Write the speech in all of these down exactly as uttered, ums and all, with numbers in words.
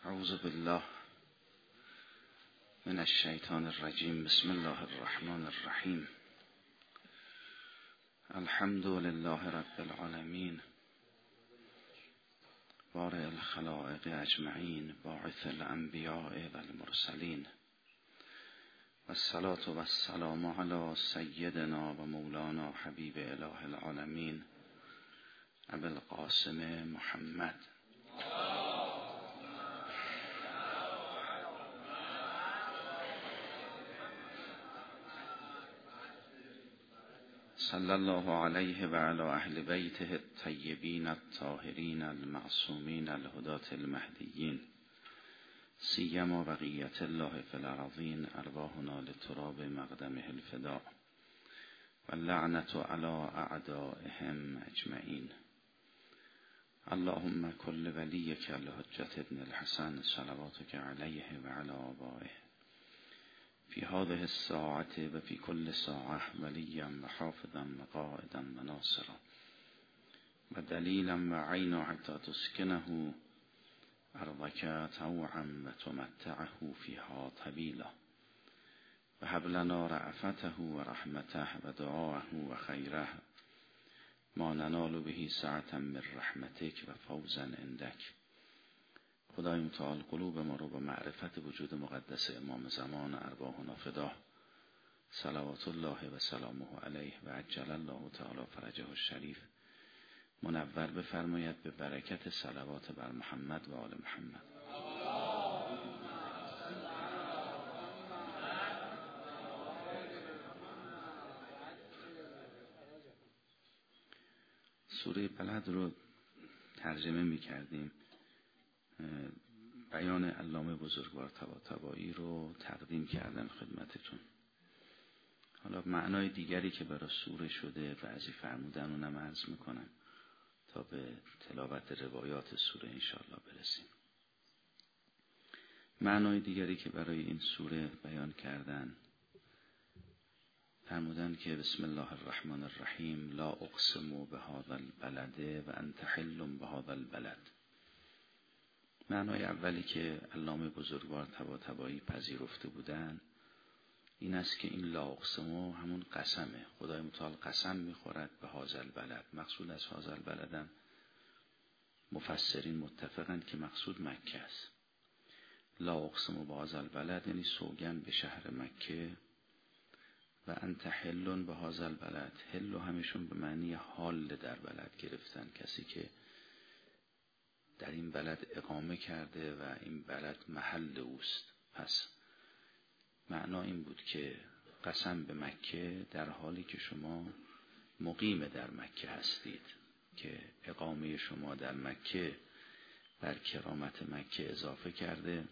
اعوذ بالله من الشیطان الرجیم. بسم الله الرحمن الرحیم. الحمد لله رب العالمین، بارئ الخلائق اجمعین، باعث الانبیاء والمرسلین، والصلاة والسلام علی سیدنا و مولانا حبیب اله العالمین ابی القاسم محمد. صلی الله علیه و علی اهل بیته الطیبین الطاهرین المعصومین الهداة المهدیین، سیما بقیت الله فی الارضین، ارواحنا لتراب مقدمه الفداء و اللعنة علی اعدائهم اجمعین. اللهم کل ولیک الحجة ابن الحسن صلواتک علیه و علی آبائه فی هذه الساعة و فی کل ساعة ولیا و حافظا و قائدا و ناصرا و دلیلا و عینا حتی تسکنه ارضک طوعا و تمتعه فیها طویلا و هب لنا رأفته و رحمته و دعاءه و خیره ما ننال به سعة من رحمتک و فوزا عندک. خدای متعال قلوب ما رو به معرفت وجود مقدس امام زمان ارواحنا فدا، صلوات الله و سلامه علیه و عجل الله تعالی فرجه الشریف، منور بفرماید به برکت صلوات بر محمد و آل محمد. سوره بلد رو ترجمه می کردیم، بیان علامه بزرگوار طباطبایی رو تقدیم کردم خدمتتون. حالا معنای دیگری که برای سوره شده بعضی فرمودن اونم عرض میکنم تا به تلاوت روایات سوره انشاءالله برسیم. معنای دیگری که برای این سوره بیان کردن فرمودن که بسم الله الرحمن الرحیم، لا اقسم بهذا البلد و انت حل بهذا البلد. معنای اولی که علامه بزرگوار طباطبایی پذیرفته بودن این است که این لا اقسم همون قسمه، خدای متعال قسم میخورد به هذا البلد. مقصود از هذا البلدم مفسرین متفقند که مقصود مکه است. لا اقسم به هذا البلد یعنی سوگن به شهر مکه، و انت حل به هذا البلد. حل همیشون به معنی حال در بلد گرفتن، کسی که در این بلد اقامه کرده و این بلد محل اوست. پس معنا این بود که قسم به مکه در حالی که شما مقیم در مکه هستید، که اقامه شما در مکه بر کرامت مکه اضافه کرده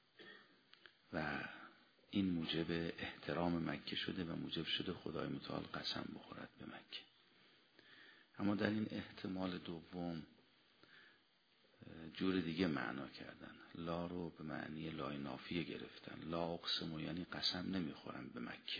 و این موجب احترام مکه شده و موجب شده خدای متعال قسم بخورد به مکه. اما در این احتمال دوم جور دیگه معنا کردن، لا رو به معنی لای نافیه گرفتن. لا اقسم یعنی قسم نمیخورم به مکه،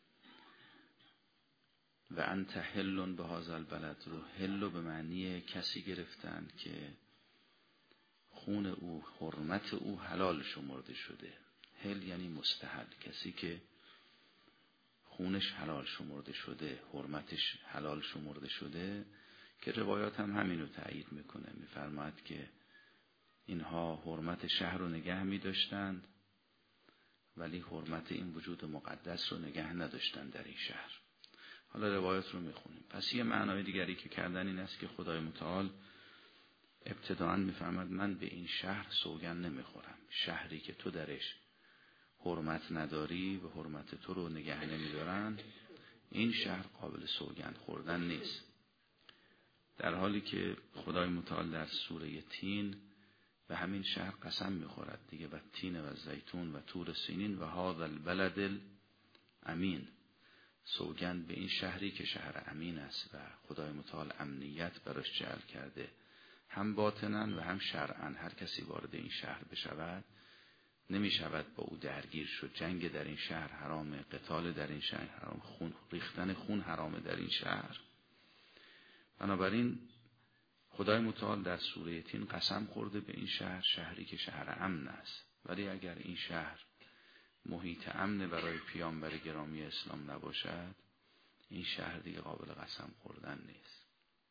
و انت حل به هذا البلد رو حل به معنی کسی گرفتن که خون او، حرمت او حلال شمرده شده. حل یعنی مستحل، کسی که خونش حلال شمرده شده، حرمتش حلال شمرده شده، که روایات هم همینو تایید میکنه. میفرماید که اینها حرمت شهر رو نگه میداشتند ولی حرمت این وجود مقدس رو نگه نداشتند در این شهر. حالا روایات رو میخونیم. پس یه معنای دیگری که کردن این است که خدای متعال ابتداعا میفرماید من به این شهر سوگن نمیخورم. شهری که تو درش حرمت نداری و حرمت تو رو نگه نمیدارن، این شهر قابل سوگن خوردن نیست. در حالی که خدای متعال در سوره تین به همین شهر قسم میخورد دیگه، و تین و زیتون و طور سینین و هذا البلد الامین، سوگند به این شهری که شهر امین است و خدای متعال امنیت براش جعل کرده، هم باطناً و هم شرعاً. هر کسی وارد این شهر بشود نمی شود با او درگیر شد. جنگ در این شهر حرامه، قتال در این شهر حرام، خون ریختن خون حرامه در این شهر. بنابراین خدای متعال در سوره تین قسم خورده به این شهر، شهری که شهر امن است، ولی اگر این شهر محیط امن برای پیامبر گرامی اسلام نباشد، این شهر دیگه قابل قسم خوردن نیست.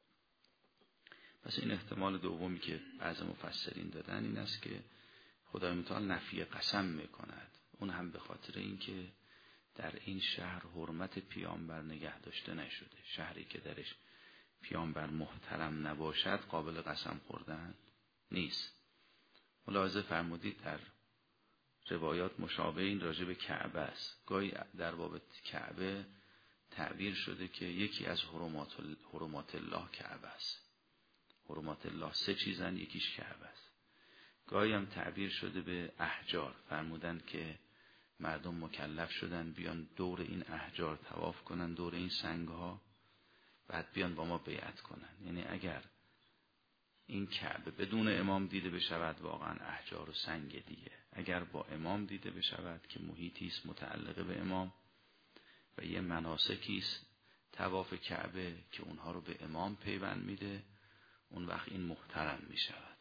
پس این احتمال دومی که بعض مفسرین دادن این است که خدای متعال نفی قسم میکند، اون هم به خاطر اینکه در این شهر حرمت پیامبر نگه داشته نشده. شهری که درش پیامبر محترم نباشد قابل قسم خوردن نیست. ملاحظه فرمودید در روایات مشابه این راجع به کعبه است. گاهی در باب کعبه تعبیر شده که یکی از حرمات حرمات الله کعبه است. حرمات الله سه چیزن، یکیش کعبه است. گاهی هم تعبیر شده به احجار، فرمودند که مردم مکلف شدن بیان دور این احجار طواف کنن، دور این سنگ ها، بعد بیان با ما بیعت کنن. یعنی اگر این کعبه بدون امام دیده بشود واقعا احجار و سنگ دیگه، اگر با امام دیده بشود که محیطی است متعلق به امام و یه مناسکی است طواف کعبه که اونها رو به امام پیوند میده، اون وقت این محترم میشود.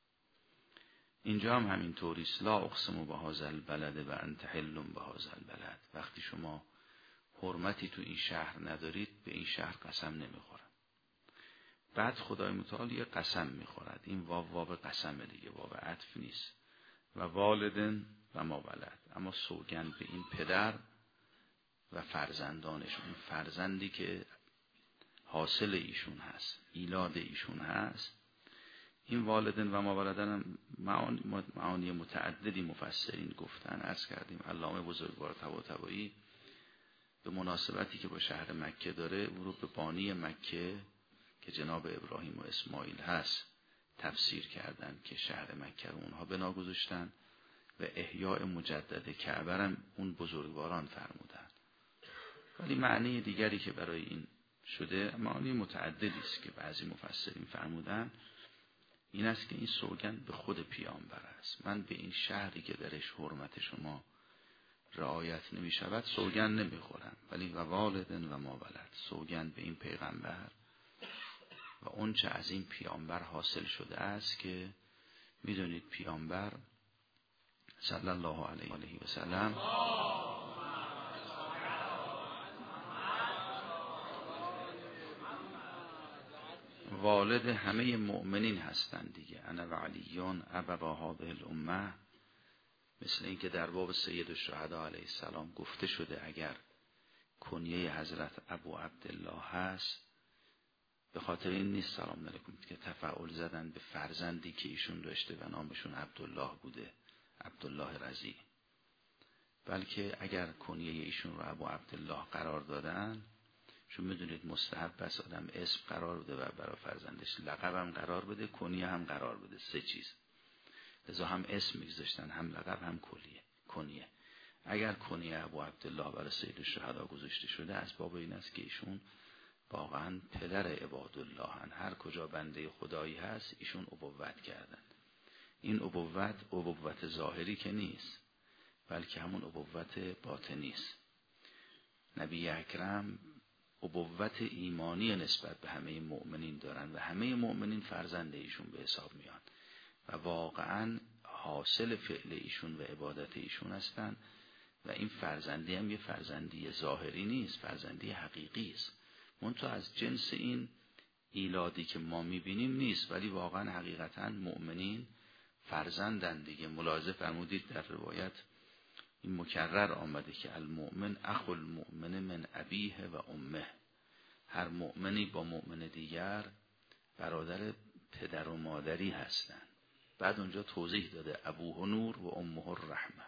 اینجا هم همین طوریست. لا اقسم بهذا البلد و انت حل بهذا البلد. وقتی شما حرمتی تو این شهر ندارید به این شهر قسم نمیخورم. بعد خدای متعال یه قسم میخورد. این واو واو قسمه دیگه، واو عطف نیست. و والدن و ما ولد، اما سوگند به این پدر و فرزندانش، اون فرزندی که حاصل ایشون هست، ایلاد ایشون هست. این والدن و ما ولدن هم معانی, معانی متعددی مفسرین گفتن. عرض کردیم علامه بزرگوار طباطبایی به مناسبتی که با شهر مکه داره او رو به بانی مکه که جناب ابراهیم و اسماعیل هست تفسیر کردن که شهر مکه رو اونها بنا گذاشتن و احیاء مجدد کعبه هم اون بزرگواران فرمودن. ولی معنی دیگری که برای این شده معنی متعددی است که بعضی مفسرین فرمودن این است که این سوگند به خود پیامبر است. من به این شهری که درش حرمت شما رعایت نمی شود سوگند نمی خورم، ولی و والدن و ما ولد، سوگند به این پیغمبر و اون چه از این پیامبر حاصل شده است که میدونید پیامبر صلی الله علیه و سلم والد همه مؤمنین هستند دیگه. انا و علیون ابوا هذه الامه، مثل این که در باب سید الشهدا علیه السلام گفته شده اگر کنیه حضرت ابو عبدالله هست به خاطر این نیست سلام علیکم که تفاعل زدن به فرزندی که ایشون داشته و نامشون عبدالله بوده، عبدالله رضی، بلکه اگر کنیه ایشون رو ابو عبدالله قرار دادن، چون میدونید مستحب بس آدم اسم قرار بده و برای فرزندش لقب هم قرار بده، کنیه هم قرار بده، سه چیز. لذا هم اسم میگذاشتن، هم لقب، هم کلیه کنیه. اگر کنیه ابو عبدالله برای سید الشهدا گذاشته شده از باب این است که ایشون واقعا پدر عبادالله هن. هر کجا بنده خدایی هست ایشون ابوت کردن. این ابوت ابوت ظاهری که نیست، بلکه همون ابوت باطنی است. نبی اکرم ابوت ایمانی نسبت به همه مؤمنین دارن و همه مؤمنین فرزند ایشون به حساب میان و واقعا حاصل فعل ایشون و عبادت ایشون هستن و این فرزندی هم یه فرزندی ظاهری نیست، فرزندی حقیقی است. منتها از جنس این ایلادی که ما میبینیم نیست، ولی واقعا حقیقتا مؤمنین فرزندن دیگه. ملاحظه فرمودید در روایت این مکرر آمده که المؤمن اخو المؤمن من ابیه و امه، هر مؤمنی با مؤمن دیگر برادر پدر و مادری هستند. بعد اونجا توضیح داده ابوه نور و امه الرحمه،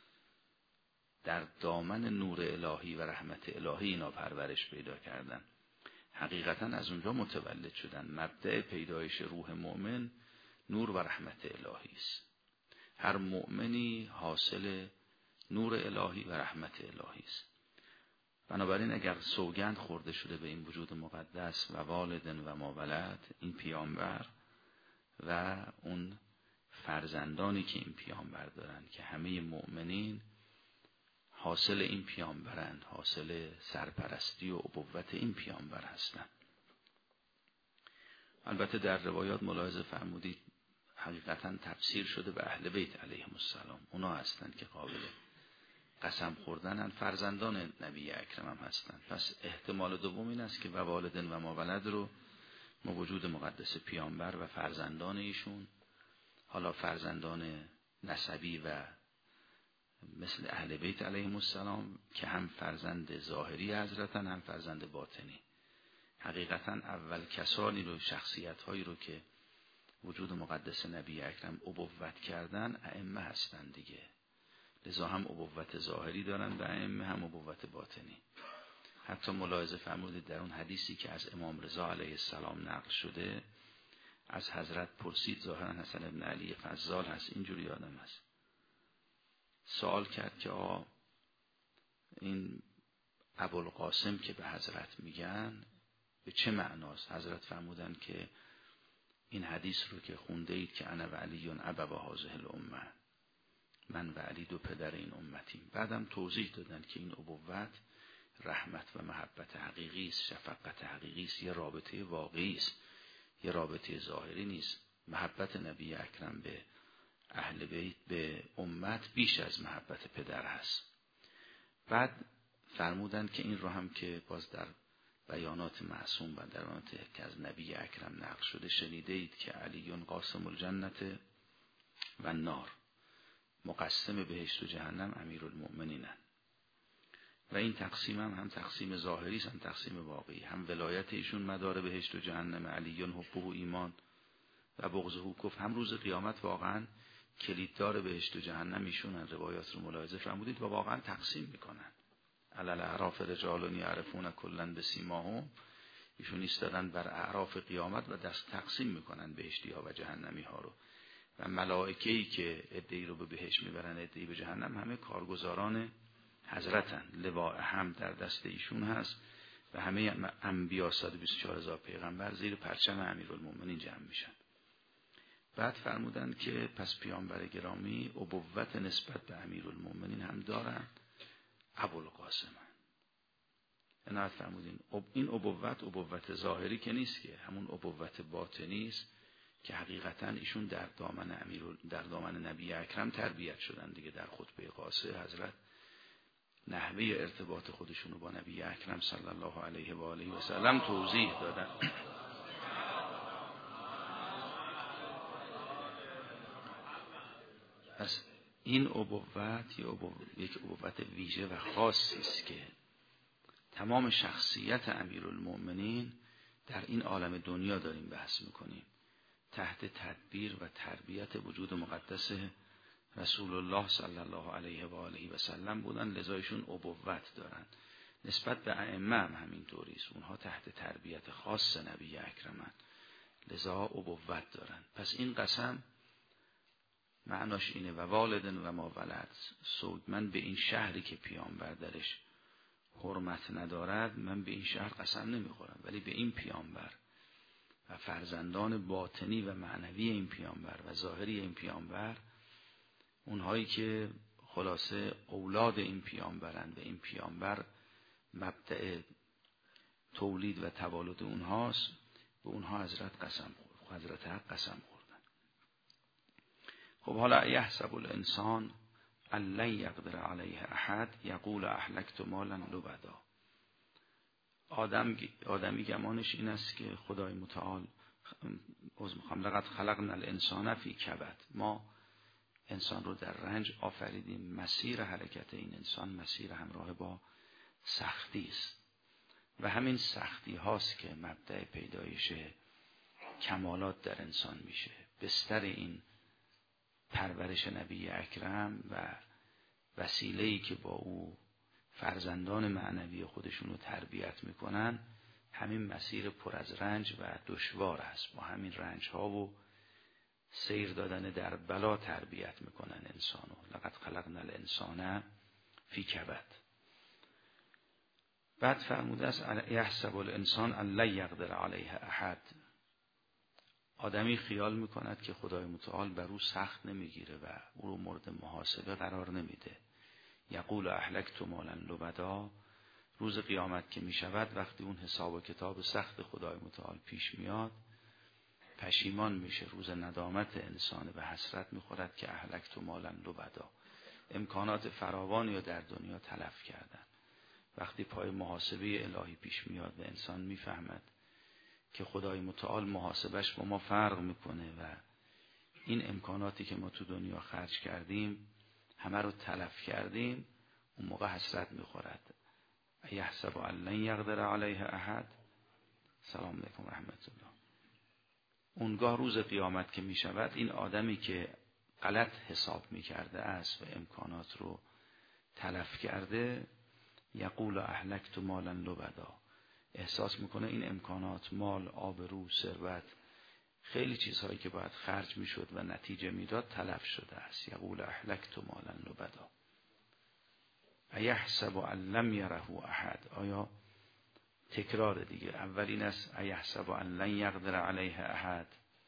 در دامن نور الهی و رحمت الهی اینا پرورش پیدا کردن، حقیقتا از اونجا متولد شدن. مبدأ پیدایش روح مؤمن نور و رحمت الهی است. هر مؤمنی حاصل نور الهی و رحمت الهی است. بنابراین اگر سوگند خورده شده به این وجود مقدس و والدن و ما ولد، این پیامبر و اون فرزندانی که این پیامبر دارن که همه مؤمنین حاصل این پیامبرند، حاصل سرپرستی و ابوت این پیامبر هستند. البته در روایات ملاحظه فرمودید حقیقتا تفسیر شده به اهل بیت علیهم السلام، اونا هستند که قابل قسم خوردنن، فرزندان نبی اکرم هم هستند. پس احتمال دوم این است که و والدن و ما ولد رو ما وجود مقدس پیامبر و فرزندان ایشون، حالا فرزندان نسبی و مثل اهل بیت علیهم السلام که هم فرزند ظاهری حضرتن هم فرزند باطنی، حقیقتا اول کسانی رو، شخصیت هایی رو که وجود مقدس نبی اکرم ابوت کردن ائمه هستن دیگه، لذا هم ابوت ظاهری دارن و ائمه هم ابوت باطنی. حتی ملاحظه فرمودید در اون حدیثی که از امام رضا علیه السلام نقل شده، از حضرت پرسید، ظاهرا حسن ابن علی فضال هست، اینجوری آدم هست، سوال کرد که آ این ابوالقاسم که به حضرت میگن به چه معناست؟ حضرت فرمودن که این حدیث رو که خونده اید که انا و علیون ابوا هذه الامه، من و علی دو پدر این امتیم. بعدم توضیح دادن که این ابوت رحمت و محبت حقیقی است، شفقت حقیقی است، یه رابطه واقعی است، یه رابطه ظاهری نیست. محبت نبی اکرم به اهل بیت، به امت بیش از محبت پدر هست. بعد فرمودن که این رو هم که باز در بیانات معصوم و در بیانات که از نبی اکرم نقل شده شنیده اید که علیون قاسم الجنت و النار، مقسم بهشت و جهنم امیرالمؤمنینن. و این تقسیم هم هم تقسیم ظاهری است هم تقسیم واقعی، هم ولایت ایشون مدار بهشت و جهنم، علیون حبه و ایمان و بغضه کفر، هم روز قیامت واقعا کلیددار بهشت و جهنم ایشونن. روایات رو ملاحظه فرمودید و واقعا تقسیم میکنن. علل اعراف رجال یعرفون کلا بسیماهم، ایشون ایستادن بر اعراف قیامت و دست تقسیم میکنن بهشتی ها و جهنمی ها رو. و ملائکه‌ای که عده‌ای رو به بهشت میبرن عده‌ای به جهنم همه کارگزاران حضرتن، لواء هم در دست ایشون هست و همه انبیا صد و بیست و چهار هزار پیغمبر زیر پرچم امیرالمؤمنین جمع میشن. بعد فرمودن که پس پیامبر گرامی ابوت نسبت به امیرالمؤمنین هم دارن، ابوالقاسم. عنایت فرمودین این ابوت ابوت ظاهری که نیست، که همون ابوت باطنی است که حقیقتا ایشون در دامن امیر در دامن نبی اکرم تربیت شدن دیگه. در خطبه قاصه حضرت نحوه ارتباط خودشونو با نبی اکرم صلی الله علیه و آله و سلم توضیح دادن. پس این ابوت یک ابوت ویژه و خاصی است که تمام شخصیت امیرالمؤمنین در این عالم دنیا داریم بحث میکنیم، تحت تدبیر و تربیت وجود مقدس رسول الله صلی الله علیه و آله و سلم بودن، لذا ایشون ابوت دارن. نسبت به ائمه هم همینطوری است، اونها تحت تربیت خاص نبی اکرمن، لذا ابوت دارن. پس این قسم معناش اینه و والدن و ما ولد، سود من به این شهری که پیامبر درش حرمت ندارد، من به این شهر قسم نمیخورم، ولی به این پیامبر و فرزندان باطنی و معنوی این پیامبر و ظاهری این پیامبر، اونهایی که خلاصه اولاد این پیامبرند و این پیامبر مبدأ تولید و توالد اونهاست، به اونها حضرت قسم خورد، حضرت حق قسم خوردن. خب حالا یحسب الانسان ان لن یقدر علیه احد یقول اهلکت مالا لبدا. آدم آدمی گمانش این است که خدای متعال عذر میخوام لقد خلقنا الانسان فی کبد، ما انسان رو در رنج آفریدیم. مسیر حرکت این انسان مسیر همراه با سختی است و همین سختی هاست که مبدأ پیدایش کمالات در انسان میشه. بستر این پرورش نبی اکرم و وسیله‌ای که با او فرزندان معنوی خودشون رو تربیت میکنن، همین مسیر پر از رنج و دشوار است. با همین رنج ها و سیر دادن در بلا تربیت میکنن انسانو. لقد خلقنا الانسان فی کبد. بعد فرموده است یحسب الانسان ان لن یقدر علیه احد. آدمی خیال میکند که خدای متعال بر او سخت نمیگیره و او رو مورد محاسبه قرار نمیده. یقول اهلکت مالا لبدا. روز قیامت که میشود، وقتی اون حساب و کتاب سخت خدای متعال پیش میاد، پشیمان میشه، روز ندامت انسان به حسرت میخورد که اهلکت مالا لبدا، امکانات فراوانی رو در دنیا تلف کردن. وقتی پای محاسبه الهی پیش میاد و انسان میفهمد که خدای متعال محاسبش با ما فرق میکنه و این امکاناتی که ما تو دنیا خرج کردیم همه رو تلف کردیم، اون موقع حسرت میخورد. ایحسب ان لن یقدر علیه احد. سلام علیکم رحمت الله. اونگاه روز قیامت که میشود، این آدمی که غلط حساب میکرده است و امکانات رو تلف کرده، یقول اهلکت مالا لبدا، احساس میکنه این امکانات، مال، آبرو، ثروت، خیلی چیزهایی که باید خرج میشد و نتیجه میداد تلف شده است. یقول اهلکت مالا لبدا. ایحسب ان لم یره احد. آیا تکرار دیگه، اولین است ایحسب ان لن یقدر علیه احد.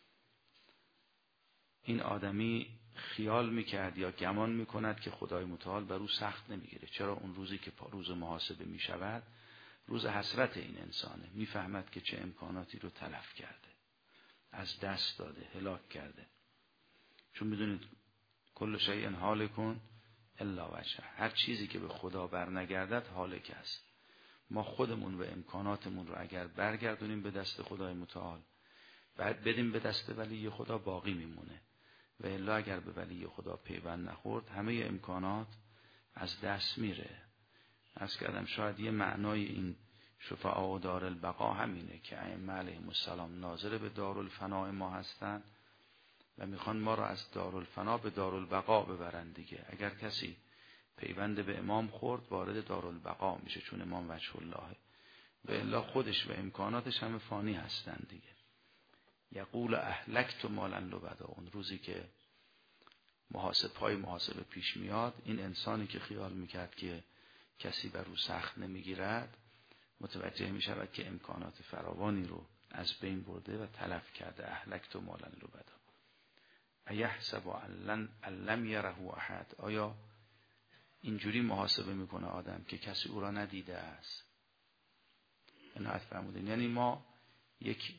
این آدمی خیال میکرد یا گمان میکند که خدای متعال بر او سخت نمیگیره. چرا؟ اون روزی که روز محاسبه میشود روز حسرت این انسانه. میفهمد که چه امکاناتی رو تلف کرده، از دست داده، هلاک کرده. چون میدونید کل شیء هالک الا وجهه، هر چیزی که به خدا برنگردد هالک است. ما خودمون و امکاناتمون رو اگر برگردونیم به دست خدای متعال، بعد بدیم به دست ولی خدا، باقی میمونه. و الا اگر به ولی خدا پیوند نخورد همه امکانات از دست میره. از کردم شاید یه معنای این شفعاء و دارالبقا همینه که ائمه علیهم السلام ناظر به دارالفنا ما هستن و میخوان ما را از دارالفنا به دارالبقا ببرن دیگه. اگر کسی پیوند به امام خورد وارد دارالبقا میشه، چون امام وجه الله، و الا خودش و امکاناتش همه فانی هستن دیگه. یقول اهلکت مالا لبدا. اون روزی که محاسب پای محاسبه پیش میاد، این انسانی که خیال میکرد که کسی بر او سخت نمیگیرد، متوجه میشود که امکانات فراوانی رو از بین برده و تلف کرده. اهلکت مالا لبدا. ایحسب ان لم یره احد. آیا اینجوری محاسبه میکنه آدم که کسی او را ندیده است؟ عنایت فرمودین. یعنی ما یک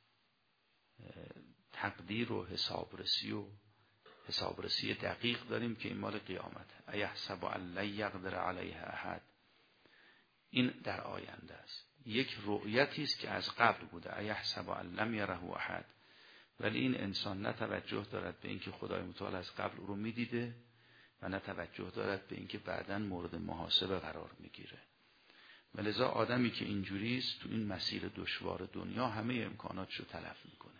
تقدیر و حسابرسی و حسابرسی دقیق داریم که این مال قیامت. ایحسب ان لن یقدر علیه احد. این در آینده است. یک رؤیتی است که از قبل بوده. ایحسب ان لم یره احد. ولی این انسان نه توجه دارد به اینکه خدای متعال از قبل او رو میدیده و نه توجه دارد به اینکه بعداً مورد محاسبه قرار میگیره. ولذا آدمی که اینجوری است تو این مسیر دشوار دنیا همه امکاناتشو تلف میکنه.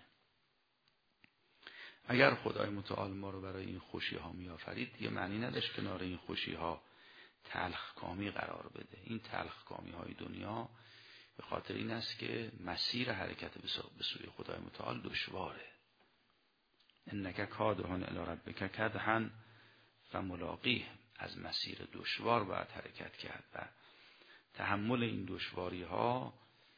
اگر خدای متعال ما رو برای این خوشی ها می آفرید، دیگه معنی نداشت کنار این خوشی ها تلخ کامی قرار بده. این تلخ کامی های دنیا به خاطر این است که مسیر حرکت به سوی خدای متعال دشواره. انک کادح الی ربک کدحا فملاقیه. از مسیر دشوار باید حرکت کرد و تحمل این دشواری ها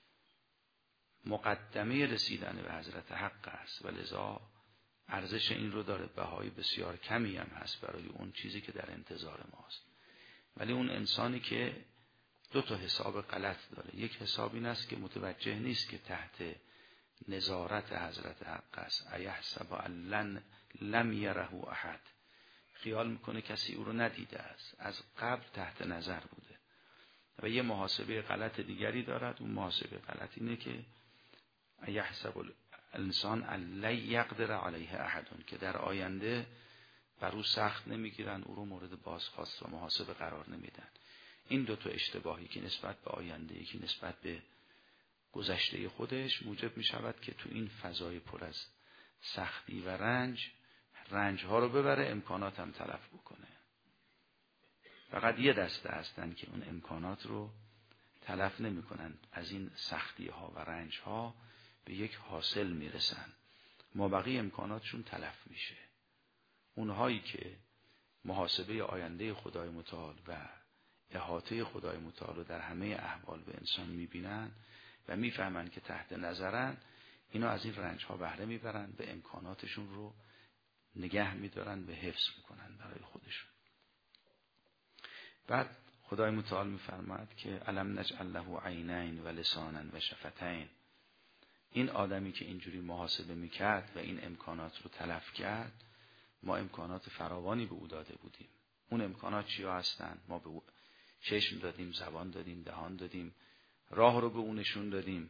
مقدمه رسیدن به حضرت حق است. ولذا ارزش این رو داره. بهای بسیار کمی هم هست برای اون چیزی که در انتظار ماست. ولی اون انسانی که دو تا حساب غلط داره، یک حساب این است که متوجه نیست که تحت نظارت حضرت حق است. ایحسب ان لم یره احد. خیال میکنه کسی او رو ندیده است، از قبل تحت نظر بوده. و یه محاسبه غلط دیگری دارد. اون محاسبه غلط اینه که ایحسب الانسان ان لن یقدر علیه احد، که در آینده بر او سخت نمیگیرن، او رو مورد بازخواست و محاسبه قرار نمیدن. این دو تا اشتباهی که نسبت به آینده، یکی نسبت به گذشته خودش، موجب می شود که تو این فضای پر از سختی و رنج، رنج ها رو ببره، امکانات هم تلف بکنه. فقط یه دسته هستن که اون امکانات رو تلف نمی کنن. از این سختی ها و رنج ها به یک حاصل می رسن. مابقی امکاناتشون تلف میشه. اونهایی که محاسبه آینده خدای متعال و احاطه خدای متعال رو در همه احوال به انسان میبینن و میفهمن که تحت نظرن، اینا از این رنج ها بهره میبرن، به امکاناتشون رو نگه میدارن، به حفظ میکنن برای خودشون. بعد خدای متعال میفرماد که الم نجعل له عینین و لسانا و شفتین. این آدمی که اینجوری محاسبه میکرد و این امکانات رو تلف کرد، ما امکانات فراوانی به او داده بودیم. اون امکانات چیا هستن؟ ما به او چشم دادیم، زبان دادیم، دهان دادیم، راه رو به او نشون دادیم.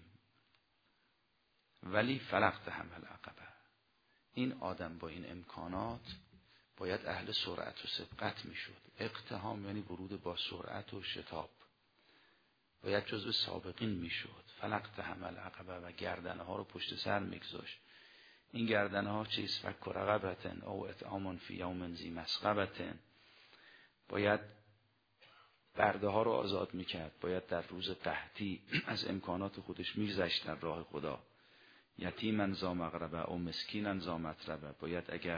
ولی فلقتهم العقبه، این آدم با این امکانات باید اهل سرعت و سبقت میشد. اقتحام یعنی ورود با سرعت و شتاب، باید جزو سابقین میشد. فلقتهم العقبه، و گردنه ها رو پشت سر میگذاشت. این گردنه ها چیست؟ فک رقبتن او اطعام فی یوم ذی مسغبة، باید برده ها رو آزاد میکرد، باید در روز قحطی از امکانات خودش میگذشت در راه خدا. یتیما ذا مقربه او مسکینا ذا متربه، باید اگر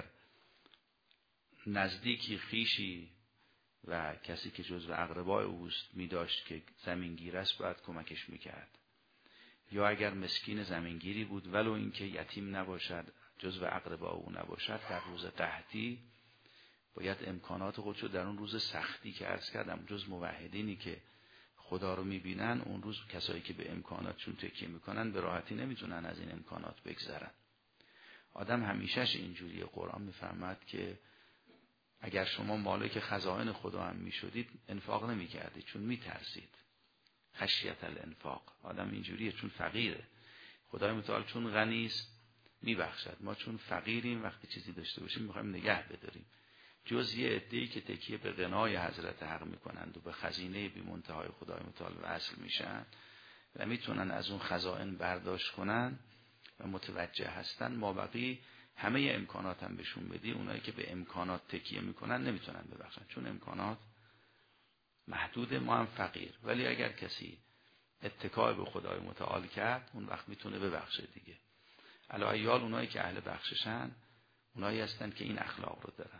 نزدیکی خیشی و کسی که جزو اقربای اوست میداشت که زمینگیر است، باید کمکش میکرد. یا اگر مسکین زمینگیری بود ولو اینکه یتیم نباشد، جزو اقربا او نباشد، در روز قحطی باید امکانات خودشو در اون روز سختی که عرض کردم، جز موحدینی که خدا رو میبینن، اون روز کسایی که به امکاناتشون تکیه میکنن به راحتی نمیتونن از این امکانات بگذرن. آدم همیشهش اینجوریه. قرآن میفرماد که اگر شما مالک خزائن خدا هم میشدید انفاق نمیکردید، چون میترسید. خشیت الانفاق. آدم اینجوریه چون فقیره. خدای متعال چون غنی است میبخشد. ما چون فقیریم وقتی چیزی داشته باشیم میخوایم نگه بداریم. جز یه عده‌ای که تکیه به غنای حضرت حق میکنند و به خزینه بی منتهای خدای متعال وصل میشن و میتونن از اون خزائن برداشت کنن و متوجه هستن، ما بقی همه امکانات هم بهشون بدی، اونایی که به امکانات تکیه میکنن نمیتونن ببخشن، چون امکانات محدود. ما هم فقیر، ولی اگر کسی اتکای به خدای متعال کرد اون وقت میتونه ببخشه دیگه. علاوه اونایی که اهل بخششن اونایی هستن که این اخلاق رو دارن.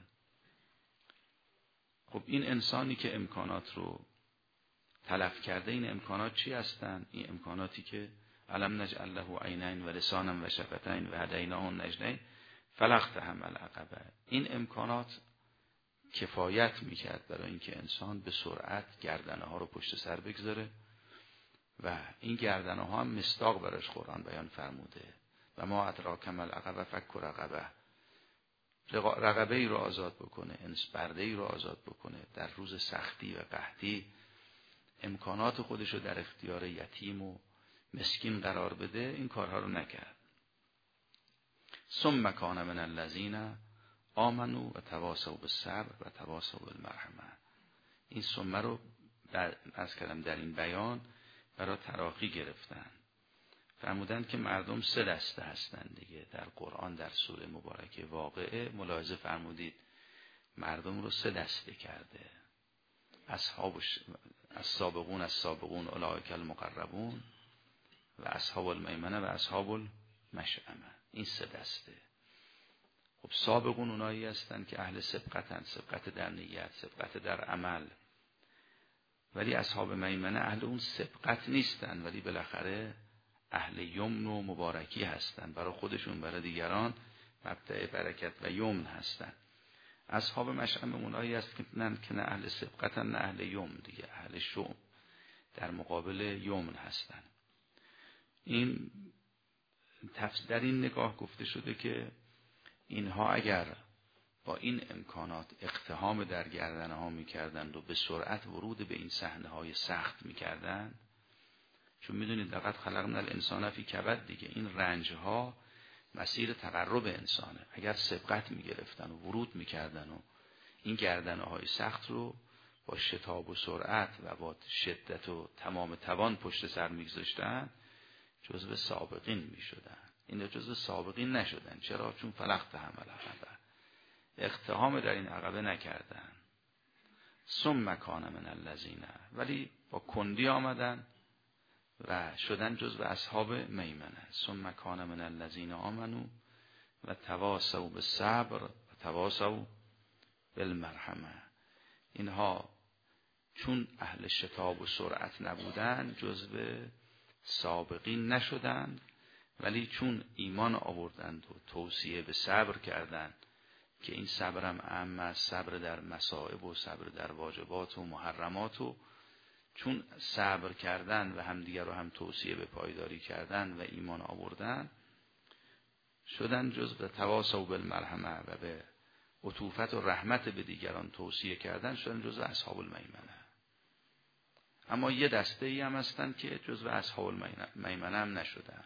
خب این انسانی که امکانات رو تلف کرده، این امکانات چی هستن؟ این امکاناتی که علم نجعل له عینین و لسانا و شفتین و هدیناه النجدین فلقتهم العقبه. این امکانات کفایت میکرد برای اینکه انسان به سرعت گردنه ها رو پشت سر بگذاره و این گردنه ها هم مصداق براش قرآن بیان فرموده. و ما ادراک ما العقبه فک رقبه، رقبه ای رو آزاد بکنه، انس برده ای رو آزاد بکنه، در روز سختی و قحطی امکانات خودش رو در اختیار یتیم و مسکین قرار بده. این کارها رو نکرد. ثم کان من الذین آمنوا و تواصوا بالصبر و تواصوا بالمرحمه. این ثم رو از کلم در این بیان برای تراخی گرفتن. فرمودن که مردم سه دسته هستن دیگه. در قرآن در سوره مبارکه واقعه ملاحظه فرمودید مردم رو سه دسته کرده. اصحاب السابقون السابقون اولئک المقربون و اصحاب المیمنه و اصحاب المشأمه. این سه دسته. خب سابقون اونایی هستن که اهل سبقتن، سبقت در نیت، سبقت در عمل. ولی اصحاب میمنه اهل اون سبقت نیستن، ولی بالاخره اهل یمن و مبارکی هستن، برای خودشون برای دیگران مبدأ برکت و یمن هستن. اصحاب مشأمه اونایی هست که نه که نه اهل سبقتن نه اهل یمن دیگه، اهل شؤم در مقابل یمن هستن. این در این نگاه گفته شده که اینها اگر با این امکانات اقتحام در گردنه ها میکردند و به سرعت ورود به این صحنه های سخت میکردند، چون میدونید لقد خلقنا الانسان فی کبد دیگه، این رنج ها مسیر تقرب انسانه. اگر سبقت میگرفتن و ورود میکردن و این گردنه های سخت رو با شتاب و سرعت و با شدت و تمام توان پشت سر میگذاشتن، جزو سابقین میشدن. این جزو سابقین نشدن. چرا؟ چون فلقتهم العقبه، اقتحام در این عقبه نکردن. ثم کان من الذین، ولی با کندی آمدن و شدن جزو اصحاب میمنه. ثم کان من الذین آمنوا و تواصوا بالصبر و تواصوا بالمرحمه. اینها چون اهل شتاب و سرعت نبودن جزو سابقین نشدند، ولی چون ایمان آوردند و توصیه به صبر کردند که این صبرم اعم از صبر در مصائب و صبر در واجبات و محرمات و چون صبر کردن و همدیگر رو هم توصیه به پایداری کردن و ایمان آوردن، شدن جزو تواصوا بالمرحمه و به عطوفت و رحمت به دیگران توصیه کردن، شدن جزو اصحاب المیمنه. اما یه دسته ای هم هستن که جزو اصحاب المیمنه هم نشدن،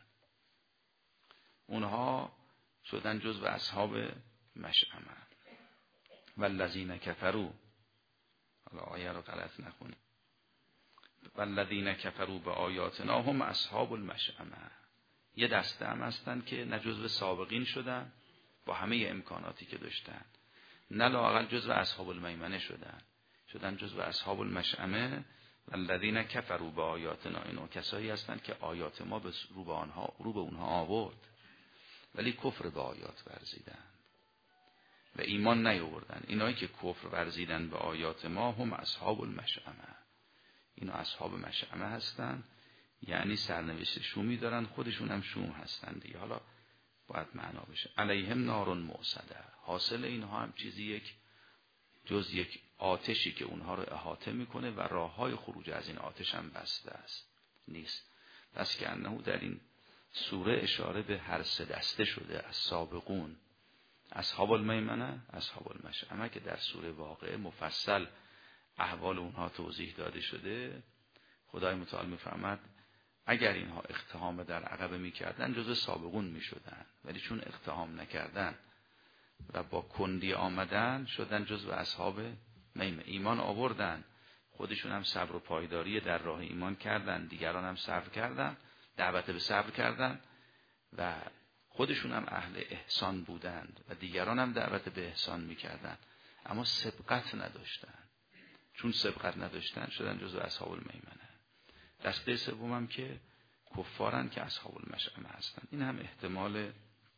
اونها شدن جزو اصحاب مشأمه. والذین کفروا، حالا آیه رو غلط نخونید، والذین کفروا به آیاتنا هم اصحاب المشأمه. یه دسته هم هستن که نه جزو سابقین شدن با همه امکاناتی که داشتن، نه لااقل جزو اصحاب المیمنه شدن، شدن جزو اصحاب المشأمه. والذین کفروا به آیاتنا، اینا کسایی هستند که آیات ما به رو به آنها رو به اونها آورد ولی کفر به آیات ورزیدن و ایمان نیاوردن. اینایی که کفر ورزیدن به آیات ما هم اصحاب المشأمه، اینا اصحاب مشأمه هستن، یعنی سرنوشت شومی دارن، خودشون هم شوم هستن دیگه. حالا باید معنا بشه. علیهم نار موصده، حاصل اینها هم چیزی یک جز یک آتشی که اونها رو احاطه میکنه و راههای خروج از این آتش هم بسته است نیست. پس که انه در این سوره اشاره به هر سه دسته شده، از سابقون، اصحاب المیمنه، اصحاب المشأمه، که در سوره واقعه مفصل احوال اونها توضیح داده شده. خدای متعال میفرماد اگر اینها اقتحام در عقبه میکردن جزو سابقون میشدن، ولی چون اقتحام نکردن و با کندی آمدن شدن جزو اصحاب میمنه. ایمان آوردن، خودشون هم صبر و پایداری در راه ایمان کردن، دیگران هم صبر کردن، دعوت به صبر کردن و خودشون هم اهل احسان بودند و دیگران هم دعوت به احسان میکردن، اما سبقت نداشتن. چون سبقت نداشتن شدن جزو اصحاب المیمنه. دسته سوم هم که کفارن که اصحاب المشأمه هستن. این هم احتمال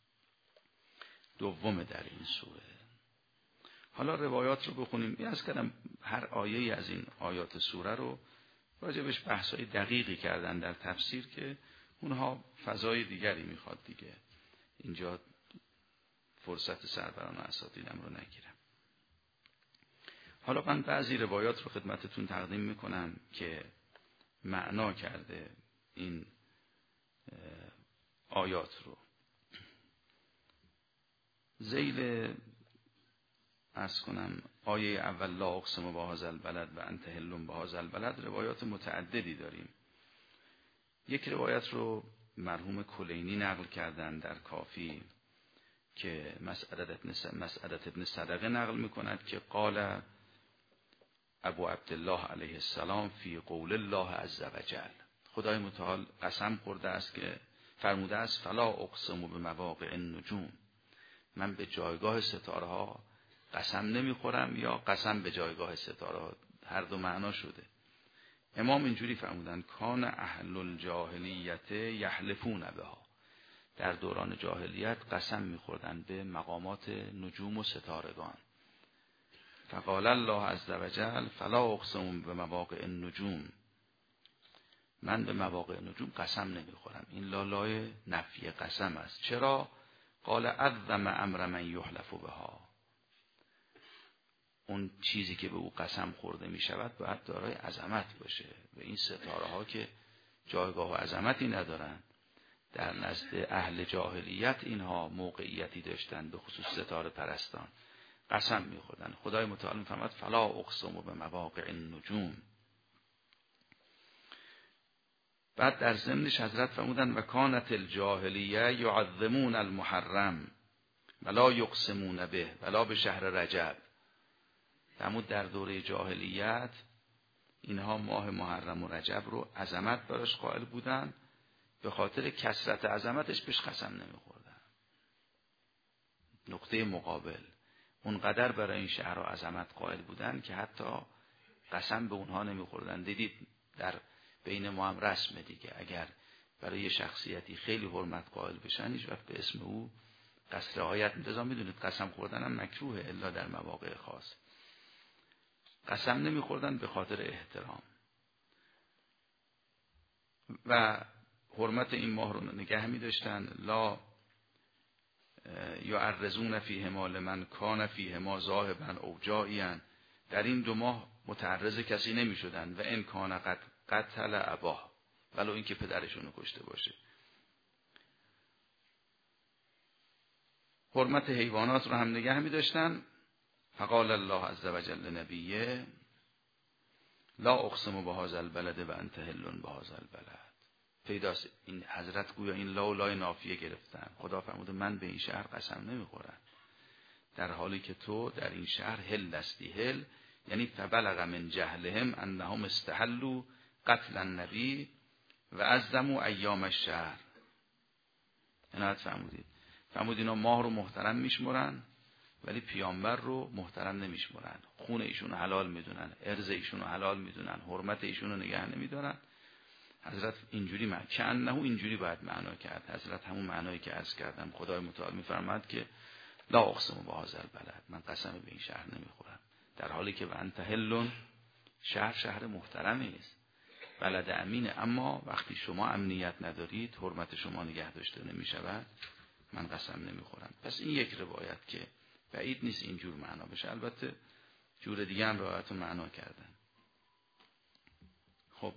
دوم در این سوره. حالا روایات رو بخونیم. این از کردم هر آیه از این آیات سوره رو راجبش بحثای دقیقی کردن در تفسیر که اونها فضای دیگری میخواد دیگه، اینجا فرصت سربران و اساتیدم رو نگیرم. حالا من بعضی روایات رو خدمتتون تقدیم میکنم که معنا کرده این آیات رو. ذیل عرض کنم آیه اول لا اقسم بهذا البلد و انت حل بهذا البلد، روایات متعددی داریم. یک روایت رو مرحوم کلینی نقل کردن در کافی که مسعدة ابن صدقه نقل میکند که قال ابو عبدالله علیه السلام فی قول الله عز وجل، خدای متعال قسم خورده است که فرموده است فلا اقسم به مواقع النجوم، من به جایگاه ستاره ها قسم نمیخورم یا قسم به جایگاه ستاره ها، هر دو معنا شده. امام اینجوری فرمودن کان اهل الجاهلیت یحلفون بها، در دوران جاهلیت قسم میخوردن به مقامات نجوم و ستارگان. فقال الله عز وجل فلا اقسم به مواقع النجوم، من به مواقع نجوم قسم نمیخورم. این لالای نفی قسم است. چرا؟ قال عظم امر من یحلف بها، اون چیزی که به او قسم خورده می شود باید دارای عظمت باشه و این ستاره ها که جایگاه و عظمتی ندارن. در نزد اهل جاهلیت اینها موقعیتی داشتن، به خصوص ستاره پرستان قسم می خوردن. خدای متعال می فرماد فلا اقسم به مواقع النجوم. بعد در ضمنش حضرت فرمودن و کانت الجاهلیه یعظمون المحرم ولا یقسمون به ولا به شهر رجب. فرمود در دوره جاهلیت اینها ماه محرم و رجب رو عظمت براش قائل بودن، به خاطر کثرت عظمتش بهش قسم نمیخوردن. نقطه مقابل اونقدر برای این شهر و عظمت قائل بودن که حتی قسم به اونها نمیخوردن. دیدید در بین ما هم رسمه دیگه، اگر برای شخصیتی خیلی حرمت قائل بشن هیچ وقت به اسم او قصد رعایت می‌دازن. میدونید قسم خوردن هم مکروهه الا در مواقع خاص. قسم نمیخوردن به خاطر احترام و حرمت این ماه رو نگه می‌داشتن. لا یعرضون فیهما لمن کان فیهما ذاهبا او جائعا در این دو ماه متعرض کسی نمی شدن و ان کان قد قتل اباه، ولو اینکه پدرشون رو کشته باشه. حرمت حیوانات رو هم نگه می داشتن. فقال الله عز وجل لنبیه لا اقسم بهذا البلد و انت حل بهذا البلد. پیداست این حضرت گویا این لا و لای نافیه گرفتن. خدا فرموده من به این شهر قسم نمیخورم، در حالی که تو در این شهر هل هستی. هل یعنی فبلغ من جهلهم انهم استحلوا قتل النبی و عظموا ایام الشهر. عنایت فرمودید. فرمود اینا ماه رو محترم میشمرن ولی پیامبر رو محترم نمیشمرن، خون ایشون حلال میدونن، ارز ایشون حلال میدونن، حرمت ایشون رو نگه نمیدارن. حضرت اینجوری معنی که انه اینجوری باید معنا کرد. حضرت همون معنایی که عرض کردم خدای متعال میفرماد که لا اقسم بهذا البلد، من قسم به این شهر نمیخورم، در حالی که و انت حل، شهر شهر محترمی است، بلد امینه، اما وقتی شما امنیت ندارید، حرمت شما نگه داشته نمیشود، من قسم نمیخورم. پس این یک روایت که بعید نیست اینجور معنا بشه. البته جور دیگه هم روایت معنا کردن. خب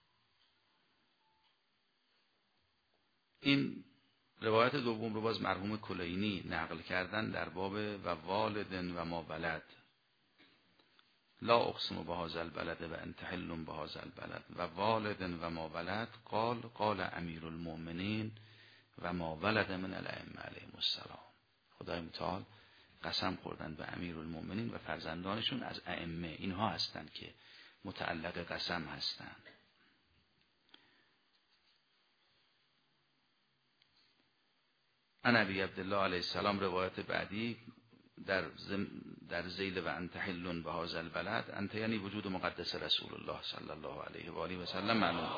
این روایت دوم رو باز مرحوم کلینی نقل کردن در باب و والدن و ما ولد. لا اقسم بهذا البلد و انت حل بهذا البلد و والدن و ما ولد. قال قال امیر المؤمنین و ما ولد من الائمه علیهم السلام. خدای متعال قسم خوردن به امیر المؤمنین و فرزندانشون از ائمه، اینها هستند که متعلق قسم هستند. عن ابی عبدالله علیه السلام روایت بعدی در زم در ذیل و انت حل بهذا البلد. انت یعنی وجود مقدس رسول الله صلی الله علیه و آله و سلم معلوم.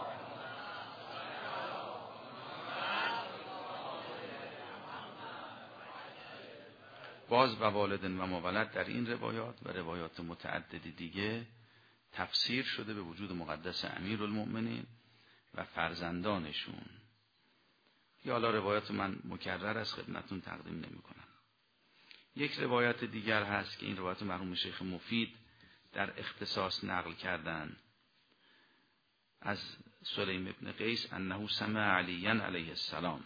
باز و والدن و مولد در این روایات و روایات متعددی دیگه تفسیر شده به وجود مقدس امیر المؤمنین و فرزندانشون. یا حالا روایات من مکرر از خدمتون تقدیم نمی کنم. یک روایت دیگر هست که این روایت مرحوم شیخ مفید در اختصاص نقل کردن از سلیم ابن قیس انه سمع علی علیه السلام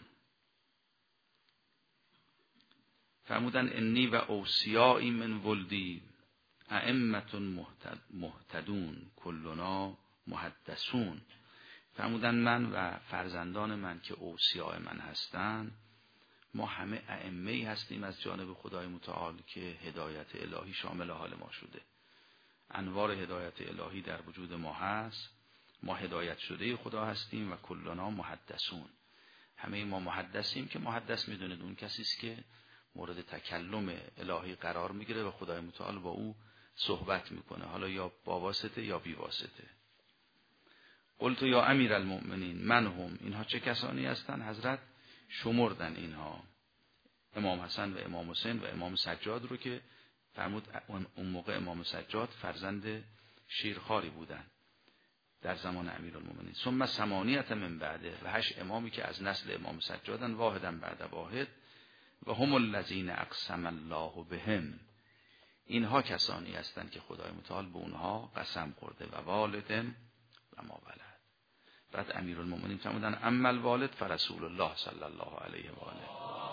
فرمودن انی و اوصیایی من ولدی ائمة مهتدون کلنا محدثون. فرمودن من و فرزندان من که اوصیاء من هستند، ما همه ائمه‌ای هستیم از جانب خدای متعال که هدایت الهی شامل حال ما شده. انوار هدایت الهی در وجود ما هست، ما هدایت شده خدا هستیم و کلنا محدثون، همه ما محدثیم که محدث میدونید اون کسی است که مورد تکلم الهی قرار میگیره و خدای متعال با او صحبت میکنه، حالا یا با واسطه یا بی واسطه. قلت یا امیر المؤمنین من هم، اینها چه کسانی هستند؟ حضرت شمردن اینها امام حسن و امام حسین و امام سجاد رو که فرمود اون موقع امام سجاد فرزند شیرخواری بودن در زمان امیر المؤمنین. ثم ثمانیت من بعده، و هشت امامی که از نسل امام سجادن، واحدن بعد واحد، و هم الذین اقسم الله بهم، اینها کسانی هستند که خدای متعال به اونها قسم خورده، و والدن و ما ولد. بعد امیر المؤمنین فرمودن اما الوالد فرسول الله صلی الله علیه و آله.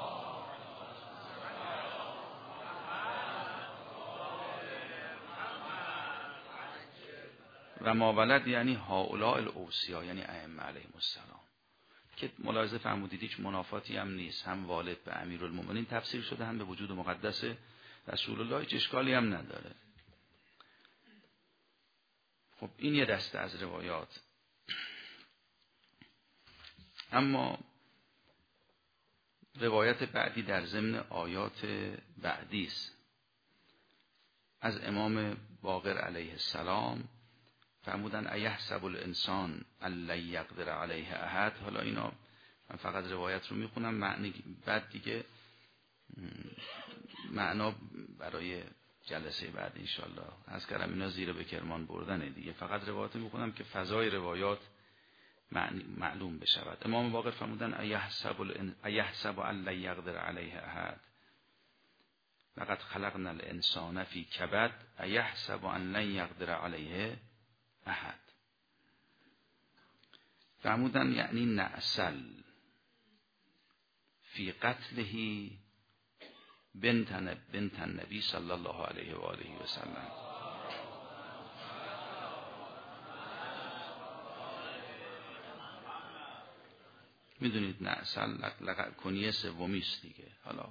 و ما ولد یعنی هؤلاء الاوصیا، یعنی ائمه علیهم السلام، که ملاحظه فرمودید هیچ منافاتی هم نیست، هم والد به امیر المؤمنین تفسیر شده، هم به وجود مقدس رسول الله، هیچ اشکالی هم نداره. خب این یه دسته از روایات. اما روایت بعدی در ضمن آیات بعدی است. از امام باقر علیه السلام فرمودن ایحسب الانسان ان یقدر علیه احد. حالا اینا من فقط روایت رو میخونم، معنی بعد دیگه معنا برای جلسه بعد انشالله از کردم اینا زیر به کرمان بردنه دیگه، فقط روایت رو میخونم که فضای روایات معلوم بشود. امام باقر فرمودن ایحسب ایحسب ان یقدر علیه احد لقد خلقنا الانسان فی کبد ایحسب ان لن یقدر علیه احد. فرمودن یعنی نعسل فی قتله بنت بنت النبی صلی الله علیه و آله و سلم. میدونید نعسل لقب کنیه سومی است دیگه. حالا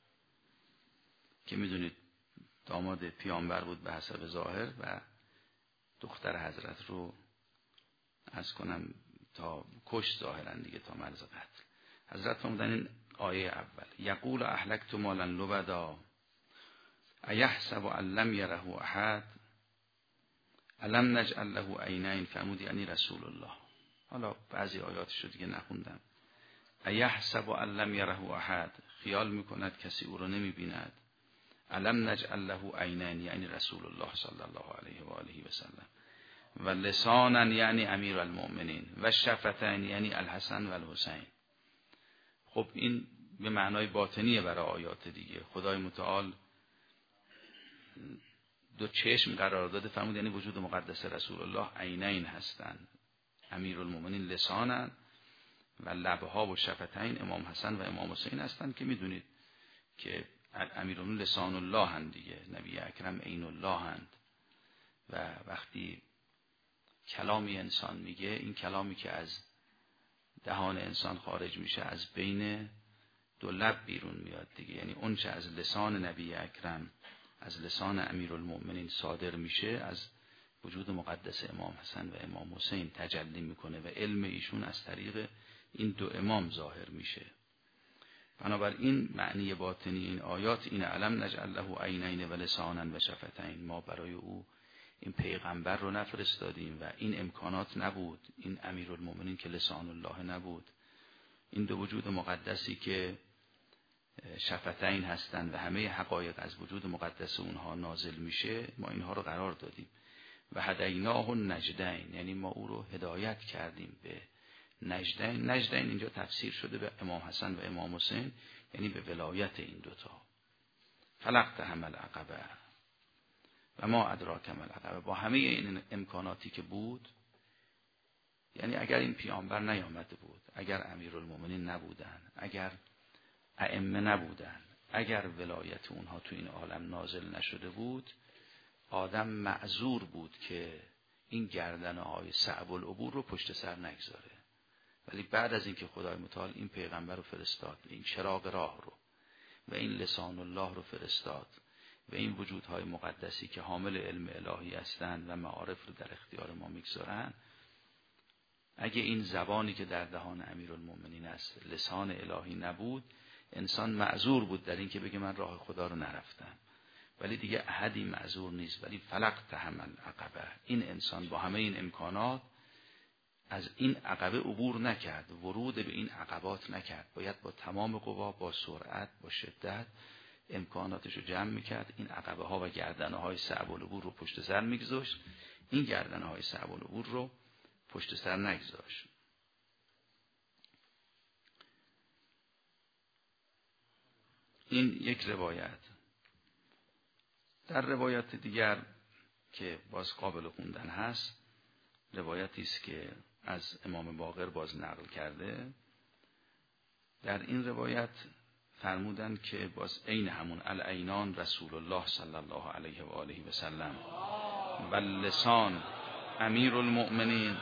که میدونید داماد پیامبر بود به حسب ظاهر و دختر حضرت رو از کنم تا کش ظاهرا دیگه تا مرز قتل. حضرت فرمودن این آیه اول یقول اهلکت مالا لبدا ایحسب ان لم یره احد الم نجعل له عینین. فرمود یعنی رسول الله. حالا بعضی آیاتش رو دیگه نخوندم. ایحسب ان لم یره احد، خیال میکند کسی او رو نمیبیند. الم نجعل له عینین یعنی رسول الله صلی الله علیه و آله و سلم. و لسانا یعنی امیر المؤمنین و شفتین یعنی الحسن و الحسین. خب این به معنای باطنیه برای آیات دیگه. خدای متعال دو چشم قرار داده، فرمود یعنی وجود مقدس رسول الله عینین هستند. امیر المؤمنین لسانن و لبها و شفتین امام حسن و امام حسین هستند که میدونید که امیرون لسان الله هند دیگه. نبی اکرم عین الله هند و وقتی کلامی انسان میگه این کلامی که از دهان انسان خارج میشه از بین دو لب بیرون میاد دیگه. یعنی اون چه از لسان نبی اکرم از لسان امیرالمؤمنین صادر میشه از وجود مقدس امام حسن و امام حسین تجلی میکنه و علم ایشون از طریق این دو امام ظاهر میشه. بنابراین معنی باطنی این آیات این علم نجعل له عینین و لسانا و شفتین. ما برای او این پیغمبر رو نفرستادیم و این امکانات نبود. این امیرالمؤمنین که لسان الله نبود، این دو وجود مقدسی که شفتین هستند و همه حقایق از وجود مقدس اونها نازل میشه، ما اینها رو قرار دادیم. و هدیناه النجدین یعنی ما او رو هدایت کردیم به نجدین. نجدین اینجا تفسیر شده به امام حسن و امام حسین، یعنی به ولایت این دوتا. فلقتهم العقبه و ما ادراک ما العقبه. با همه این امکاناتی که بود، یعنی اگر این پیامبر نیامده بود، اگر امیرالمؤمنین نبودن، اگر ائمه نبودن، اگر ولایت اونها تو این عالم نازل نشده بود، آدم معذور بود که این گردنه های صعب العبور رو پشت سر نگذاره. ولی بعد از اینکه خدای متعال این پیغمبر رو فرستاد، این چراغ راه رو و این لسان الله رو فرستاد و این وجودهای مقدسی که حامل علم الهی هستند و معارف رو در اختیار ما میگذارن، اگه این زبانی که در دهان امیرالمؤمنین است لسان الهی نبود، انسان معذور بود در این که بگه من راه خدا رو نرفتم. ولی دیگه احدی معذور نیست. ولی فلقتهم العقبه، این انسان با همه این امکانات از این عقبه عبور نکرد، ورود به این عقبات نکرد. باید با تمام قوا، با سرعت، با شدت امکاناتش رو جمع میکرد، این عقبه ها و گردنه های صعب العبور رو پشت سر میگذاشت، این گردنه های صعب العبور رو پشت سر نگذاشت. این یک روایت. در روایت دیگر که باز قابل خوندن هست، روایتی است که از امام باقر باز نقل کرده. در این روایت فرمودند که باز عین همون العینان رسول الله صلی الله علیه و آله و سلم و لسان امیر المؤمنین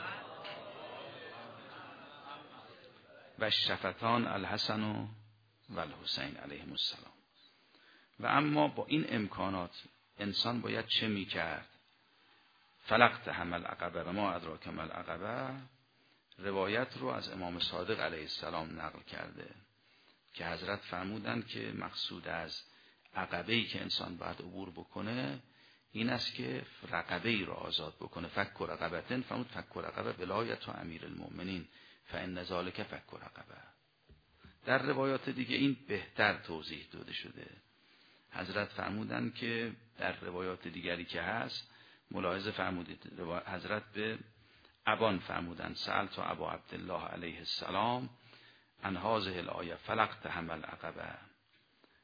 و شفتان الحسن و الحسین علیهم السلام. و اما با این امکانات انسان باید چه میکرد؟ فلقتهم العقبه و ما ادراک ما العقبه روایت رو از امام صادق علیه السلام نقل کرده که حضرت فرمودند که مقصود از عقبه‌ای که انسان باید عبور بکنه این است که رقبه‌ای رو آزاد بکنه. فک رقبتن، فرمود فک رقبه ولایت و امیر المؤمنین فان ذلک فک رقبه. در روایات دیگه این بهتر توضیح داده شده. حضرت فرمودند که در روایات دیگری که هست ملاحظه فرمودید، حضرت به ابان فرمودند سألت ابا عبدالله علیه السلام عن هذه الآیه فلقتهم العقبه.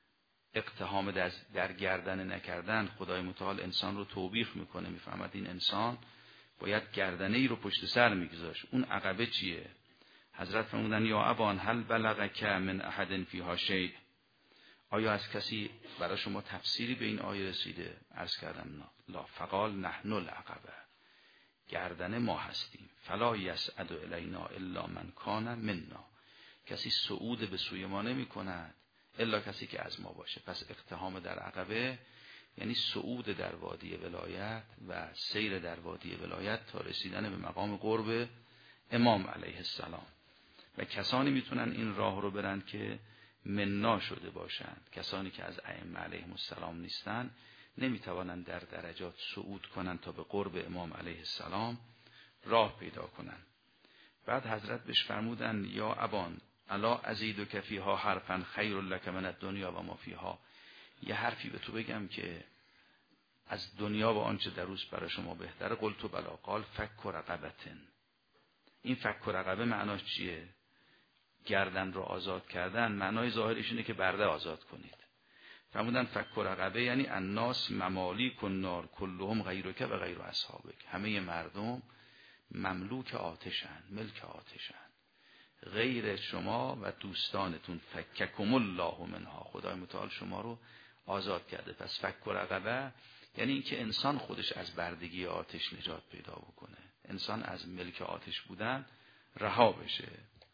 اقتحام در گردن نکردن، خدای متعال انسان رو توبیخ میکنه، میفهمد این انسان باید گردنه ای رو پشت سر میگذاشت. اون عقبه چیه؟ حضرت فرمودن یا ابان هل بلغک من احد فیها شیء، آیا از کسی برای شما تفسیری به این آیه رسیده؟ عرض کردم لا. فقال نحن العقبه، گردنه ما هستیم. فلا یصعد الینا الا من کان منا، کسی صعود به سوی ما نمی کند الا کسی که از ما باشه. پس اقتحام در عقبه یعنی صعود در وادی ولایت و سیر در وادی ولایت تا رسیدن به مقام قرب امام علیه السلام. و کسانی میتونن این راه رو برن که منا شده باشند. کسانی که از ائمه علیهم السلام نیستن نمیتوانند در درجات صعود کنند تا به قرب امام علیه السلام راه پیدا کنند. بعد حضرت بهش فرمودن یا ابان الا ازیدک فیها حرفا خیر لک من الدنیا و ما فیها، یه حرفی به تو بگم که از دنیا و آنچه در اوست برای شما بهتره. قلت بلا. قال فک رقبتن. این فک رقبه معناش چیه؟ گردن رو آزاد کردن. معنای ظاهرش اینه که برده آزاد کنید. فرمودن فک رقبه یعنی الناس ممالیک النار کلهم غیرک و غیر اصحابک، همه مردم مملوک آتشن، ملک آتشن، غیر شما و دوستانتون. فککم الله منها، خدای متعال شما رو آزاد کرده. پس فک رقبه یعنی اینکه انسان خودش از بردگی آتش نجات پیدا بکنه، انسان از ملک آتش بودن رها بشه.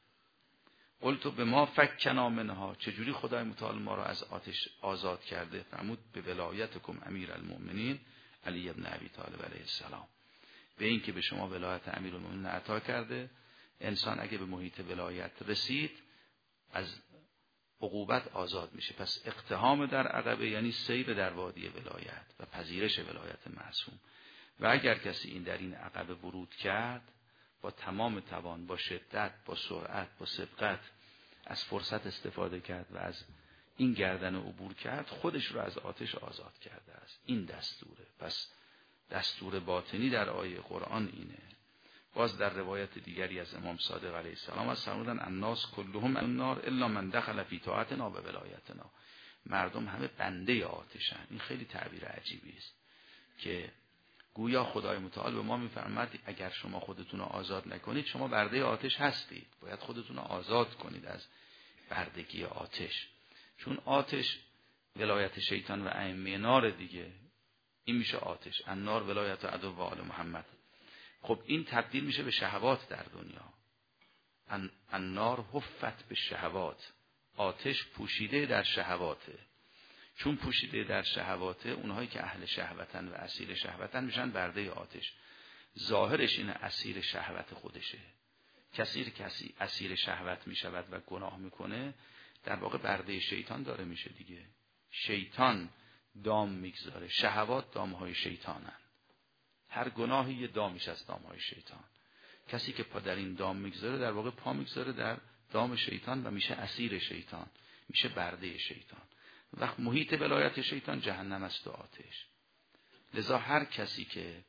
قلت به ما فکنا منها، چجوری خدای متعال ما رو از آتش آزاد کرده؟ فرمود به ولایتکم امیر المؤمنین علی ابن ابی طالب علیه السلام، به این که به شما ولایت امیر المؤمنین عطا کرده. انسان اگه به محیط ولایت رسید از عقوبت آزاد میشه. پس اقتحام در عقبه یعنی سیر در وادی ولایت و پذیرش ولایت معصوم. و اگر کسی این در این عقبه ورود کرد با تمام توان، با شدت، با سرعت، با سبقت از فرصت استفاده کرد و از این گردن عبور کرد، خودش رو از آتش آزاد کرده است. این دستوره. پس دستور باطنی در آیه قرآن اینه. باز در روایت دیگری از امام صادق علیه السلام از فرمودن الناس کلهم النار الا من دخل فی طاعتنا و ولایتنا، مردم همه بنده آتشن. این خیلی تعبیر عجیبی است که گویا خدای متعال به ما میفرماد اگر شما خودتون رو آزاد نکنید شما برده آتش هستید، باید خودتون رو آزاد کنید از بردگی آتش. چون آتش ولایت شیطان و ائمه نار دیگه، این میشه آتش. النار ولایت عدو و آل محمد. خب این تبدیل میشه به شهوات در دنیا. النار حفت به شهوات، آتش پوشیده در شهواته. چون پوشیده در شهواته، اونهایی که اهل شهوتن و اسیر شهوتن میشن برده آتش. ظاهرش اینه اسیر شهوت خودشه. کسی که کسی اسیر شهوت میشود و گناه میکنه در واقع برده شیطان داره میشه دیگه. شیطان دام میگذاره، شهوات دامهای شیطانن. هر گناهی یه دامیش از دامهای شیطان. کسی که پا در این دام میگذاره در واقع پا میگذاره در دام شیطان و میشه اسیر شیطان، میشه برده شیطان. وقت محیط ولایت شیطان جهنم است و آتش. لذا هر کسی که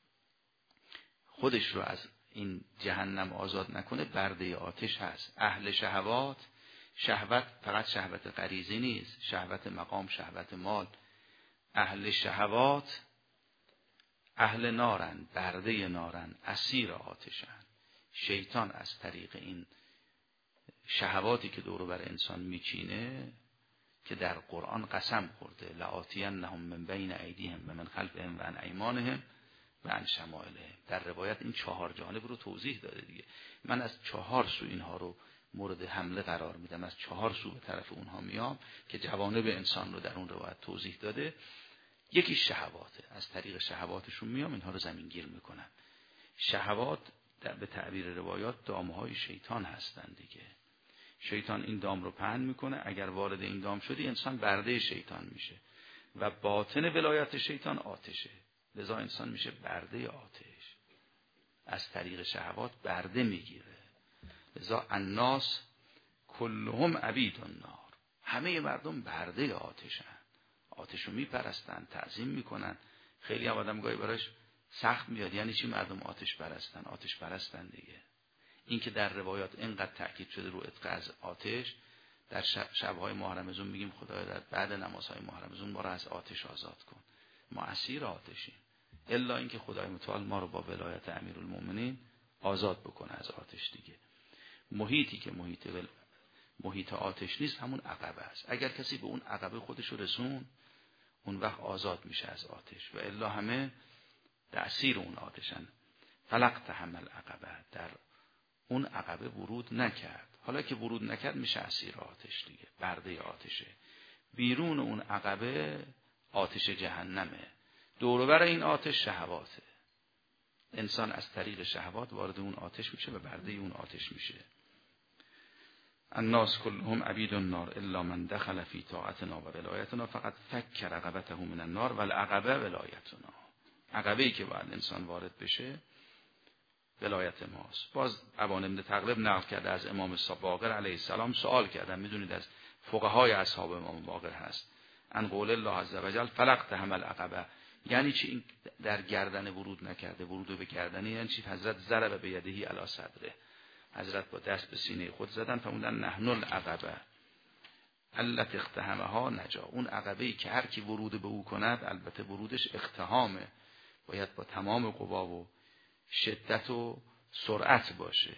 خودش رو از این جهنم آزاد نکنه برده آتش هست. اهل شهوات، شهوت فقط شهوت غریزی نیست، شهوت مقام، شهوت مال. اهل شهوات اهل نارن، برده نارن، اسیر آتشن. شیطان از طریق این شهواتی که دور و بر انسان میچینه که در قرآن قسم خورده لآتینهم من بین ایدیهم و من خلفهم و عن ایمانهم و عن شمائلهم. در روایت این چهار جانب رو توضیح داده دیگه. من از چهار سو اینها رو مورد حمله قرار میدم، از چهار سو به طرف اونها میام که جوانب انسان رو در اون روایت توضیح داده. یکی شهواته، از طریق شهواتشون میام اینها رو زمینگیر میکنن. شهوات در به تعبیر روایات دامهای شیطان هستن دیگه. شیطان این دام رو پهن میکنه، اگر وارد این دام شدی انسان برده شیطان میشه و باطن ولایت شیطان آتشه. لذا انسان میشه برده آتش، از طریق شهوات برده میگیره. لذا الناس کلهم عبید النار، همه مردم برده آتشن، آتش رو میپرستن، تعظیم میکنن. خیلی هم آدم گاهی براش سخت میاد یعنی چی مردم آتش پرستن؟ آتش پرستن دیگه. این که در روایات اینقدر تأکید شده رو اتقاء از آتش در شب شب‌های ماه رمضان میگیم خدایا در بعد نمازهای ماه رمضان ما رو از آتش آزاد کن. ما اسیر آتشیم، الا اینکه خدای متعال ما رو با ولایت امیرالمومنین آزاد بکنه از آتش دیگه. محیطی که محیط ول... محیط آتش نیست همون عقبه است. اگر کسی به اون عقبه خودش رو رسون، اون وقت آزاد میشه از آتش، و الا همه تأثیر اون آتشن. فلق تحمل عقبه، در اون عقبه ورود نکرد. حالا که ورود نکرد میشه اسیر آتش دیگه، برده آتشه. بیرون اون عقبه آتش جهنمه، دور و بر این آتش شهواته. انسان از طریق شهوات وارد اون آتش میشه و برده اون آتش میشه. الناس كلهم عبید النار الا من دخل فی طاعتنا و ولایتنا فقط فک رقبته من النار و العقبه ولایتنا. عقبه‌ای که باید انسان وارد بشه ولایت ماست. باز ابان ابن تغلب نقل کرده از امام باقر علیه السلام، سوال کردن، میدونید از فقهای اصحاب امام باقر هست، ان قول الله عز وجل فلق تحمل عقبه، یعنی چی این در گردن ورود نکرده؟ ورود به گردن یعنی چی؟ حضرت ضرب بیدهی علی صدره، حضرت با دست به سینه خود زدن، فرمودن نحن العقبه التي اقتحمها نجا. اون عقبه‌ای که هر کی ورود به او کند، البته ورودش اقتحامه، باید با تمام قوا و شدت و سرعت باشه.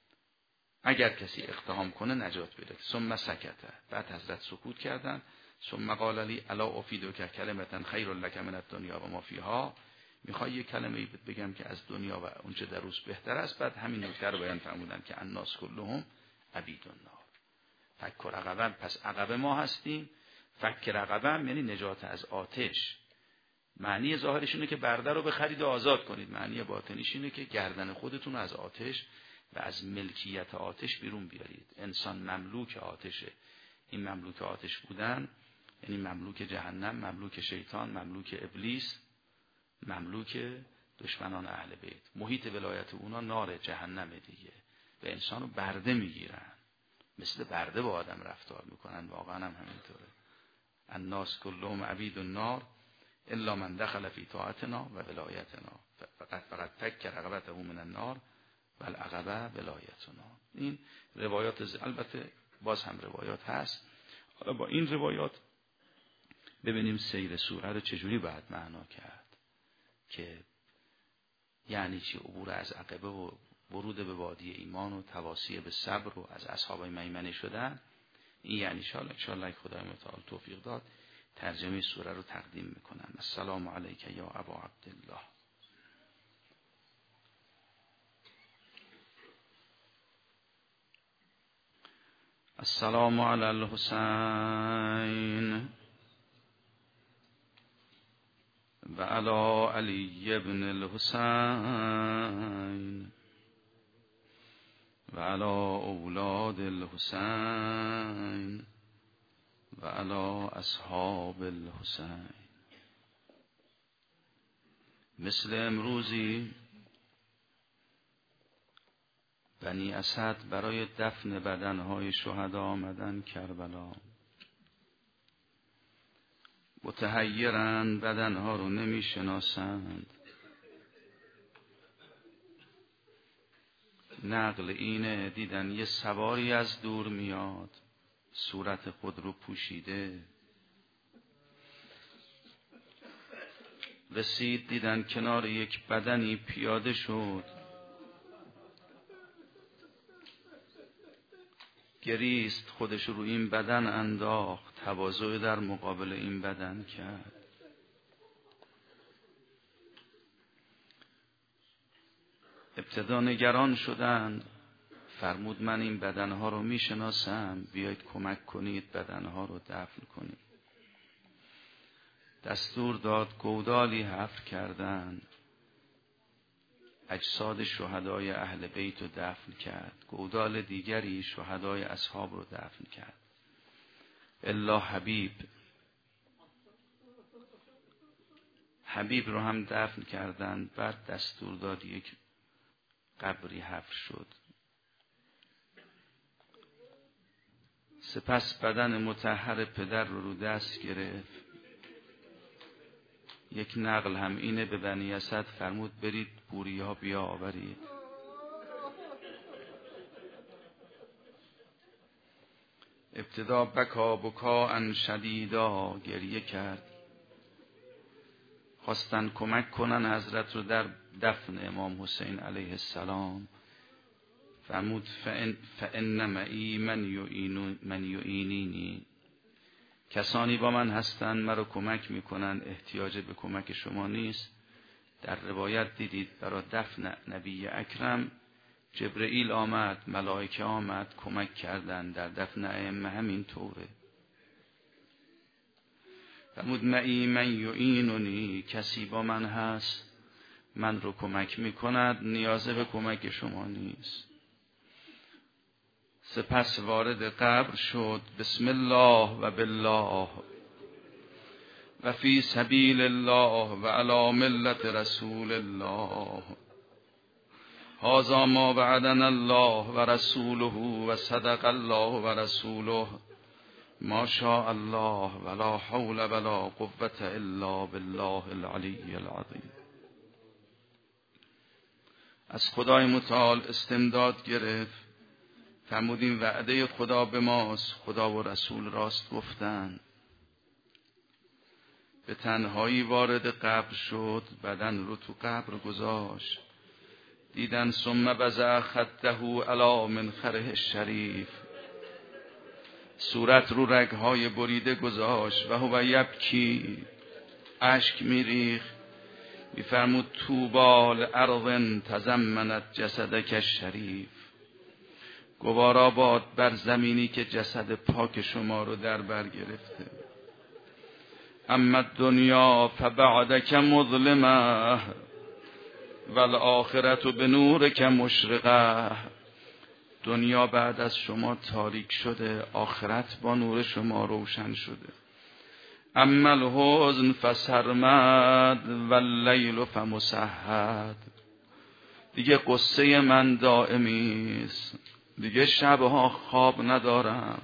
اگر کسی اقتحام کنه نجات پیدا کنه. ثم سکته، بعد حضرت سکوت کردن. ثم قال لی الا افیدک کلمه خیر لک من الدنیا و ما فیها، میخوای یک کلمه بگم که از دنیا و اونچه در روش بهتر است؟ بعد همین نکته رو بیان فرمودن که الناس کلهم عبید النار. فک رقبه، پس عقبه ما هستیم. فک رقبه یعنی نجات از آتش. معنی ظاهرش اینه که برده رو بخرید و آزاد کنید، معنی باطنیش اینه که گردن خودتون از آتش و از ملکیت آتش بیرون بیارید. انسان مملوک آتشه. این مملوک آتش بودن یعنی مملوک جهنم، مملوک شیطان، مملوک ابلیس، مملوک دشمنان اهل بیت. محیط ولایت اونا نار جهنم دیگه. به انسانو برده میگیرن، مثل برده با آدم رفتار میکنن. واقعا هم همینطوره. الناس کلهم عبید النار الا من دخل فی طاعتنا و ولایتنا فقط فقط فک رقبته من النار و العقبه ولایتنا. این روایات ز... البته باز هم روایات هست. حالا با این روایات ببینیم سیر سوره رو چجوری باید معنا کرد، که یعنی چی عبور از عقبه و ورود به وادی ایمان و تواصی به صبر و از اصحاب میمنه شدن. این یعنی ان شاء الله خدای متعال توفیق داد ترجمه سوره رو تقدیم میکنم. السلام علیک یا ابا عبدالله. السلام علی الحسین و علی علی ابن الحسین و علی اولاد الحسین و علی اصحاب الحسین. مثل امروزی بنی اسد برای دفن بدنهای شهدا آمدن کربلا. متحیرند، بدنها رو نمی شناسند. نقل اینه دیدن یه سواری از دور میاد، صورت خود رو پوشیده. رسید دیدن کنار یک بدنی پیاده شد، گریست، خودش رو این بدن انداخت، تواضع در مقابل این بدن کرد. ابتدا نگران شدند، فرمود من این بدنها رو میشناسم، بیایید کمک کنید بدنها رو دفن کنید. دستور داد، گودالی حفر کردند، اجساد شهدای اهل بیت رو دفن کرد. گودال دیگری شهدای اصحاب رو دفن کرد. الا حبیب، حبیب رو هم دفن کردند. بعد دستور داد یک قبری حفر شد. سپس بدن مطهر پدر رو رو دست گرفت. یک نقل هم اینه به بنی اسد فرمود برید بوری ها بیا آورید. ابتدا بکا بکا ان شدیدا، گریه کرد. خواستن کمک کنن حضرت رو در دفن امام حسین علیه السلام. فرمود فإن, فإن معی من یعین من یعینینی، کسانی با من هستن مرا کمک میکنن، احتیاج به کمک شما نیست. در روایت دیدید برای دفن نبی اکرم جبرئیل آمد، ملائکه آمد کمک کردن، در دفن ائمه همین طوره. فرمود معی من یعیننی، کسی با من هست من رو کمک میکند، نیازه به کمک شما نیست. سپس وارد قبر شد. بسم الله و بالله و فی سبیل الله و علی ملت رسول الله، هذا ما وعدنا الله و رسوله و صدق الله و رسوله، ما شاء الله ولا حول ولا قوة الا بالله العلی العظیم. از خدای متعال استمداد گرفت. فرمودیم وعده خدا به ماست، خدا و رسول راست گفتن. به تنهایی وارد قبر شد، بدن رو تو قبر گذاشت. دیدن ثم بزع خده علی منخره شریف، صورت رو رگهای بریده گذاشت. و هو یبکی، اشک میریخ. میفرمود طوبی لارض تضمنت جسدک الشریف، گوارا باد بر زمینی که جسد پاک شما رو در بر گرفته. اما الدنیا فبعدک مظلمه والآخرة بنورک مشرقه، دنیا بعد از شما تاریک شده، آخرت با نور شما روشن شده. اما الحزن فسرمد واللیل فمسهد، دیگه قصه من دائمی است، دیگه شبها خواب ندارم.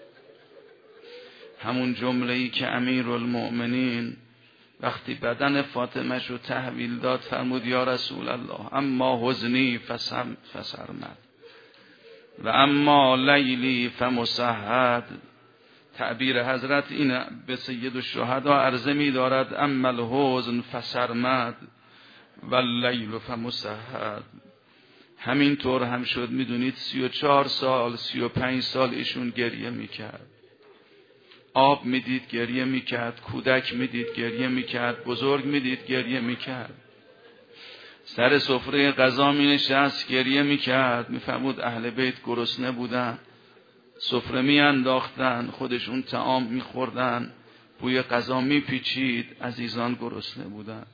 همون جمله‌ای که امیرالمؤمنین وقتی بدن فاطمه رو تحویل داد فرمود یا رسول الله اما حزنی فسم فسرمد و اما لیلی فمسهد. تعبیر حضرت این به سید الشهدا عرضه می دارد اما الحزن فسرمد و لیل فمسهد. همین طور هم شد. میدونید سی و چهار سال سی و پنج سال ایشون گریه میکرد. آب میدید گریه میکرد، کودک میدید گریه میکرد، بزرگ میدید گریه میکرد. سر سفره غذا مینشست گریه میکرد. میفرمود اهل بیت گرسنه بودن، سفره میانداختن، خودشون طعام میخوردن، بوی غذا میپیچید، عزیزان گرسنه بودن.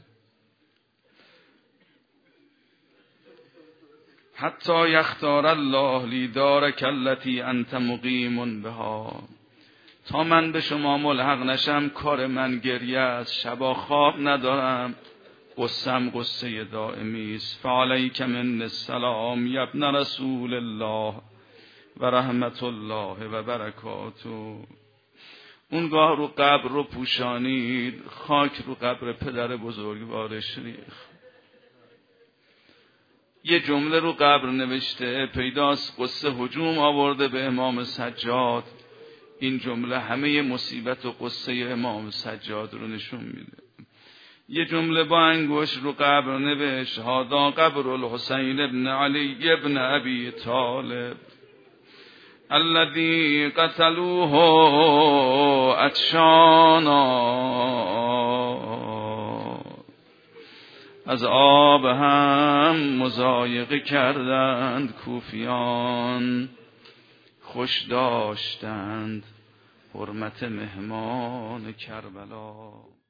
حتی یختار الله لی دارک التی انت مقیم بها، تا من به شما ملحق نشم کار من گریه است، شبا خواب ندارم، قصم قصه دائمی است. فعلیک من السلام یا ابن رسول الله و رحمت الله و برکاته. اونگاه رو قبر رو پوشانید، خاک رو قبر پدر بزرگوارش ریخت. یه جمله رو قبر نوشته، پیداست قصه هجوم آورده به امام سجاد. این جمله همه مصیبت و قصه امام سجاد رو نشون میده. یه جمله با انگوش رو قبر نوشت، هادا قبر الحسین ابن علی ابن ابی طالب الذی قتلوه عطشانا، از آب هم مضایقه کردند کوفیان، خوش داشتند حرمت مهمان کربلا.